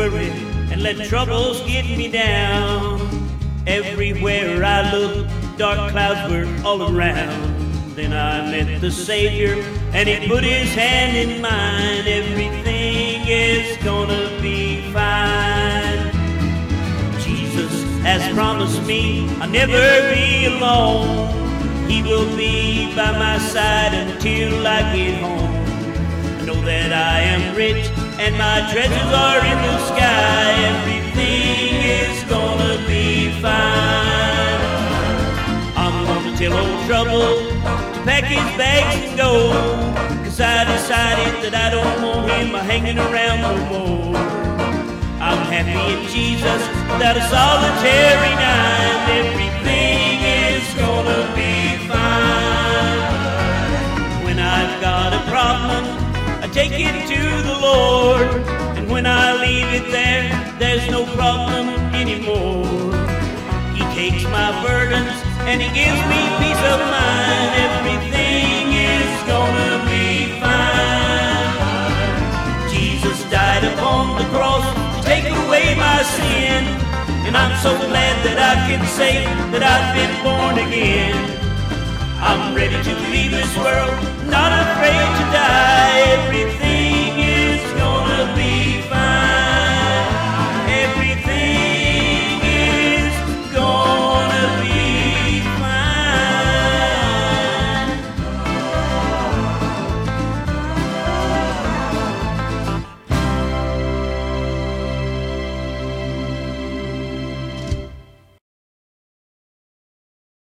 worry and let troubles get me down. Everywhere I looked, dark clouds were all around. Then I met the Savior, and He put His hand in mine. Everything is gonna be fine. Jesus has promised me I'll never be alone. He will be by my side until I get home. I know that I am rich and my treasures are in the sky. Everything is gonna be fine. I'm gonna tell old trouble to pack his bags and go, 'cause I decided that I don't want him hanging around no more. I'm happy in Jesus without a solitary night. Everything is gonna be fine. When I've got a problem, I take it to the Lord, and when I leave it there, there's no problem anymore. He takes my burdens and He gives me peace of mind. Everything is gonna be fine. Jesus died upon the cross to take away my sin, and I'm so glad that I can say that I've been born again. I'm ready to leave this world, not afraid to die. Everything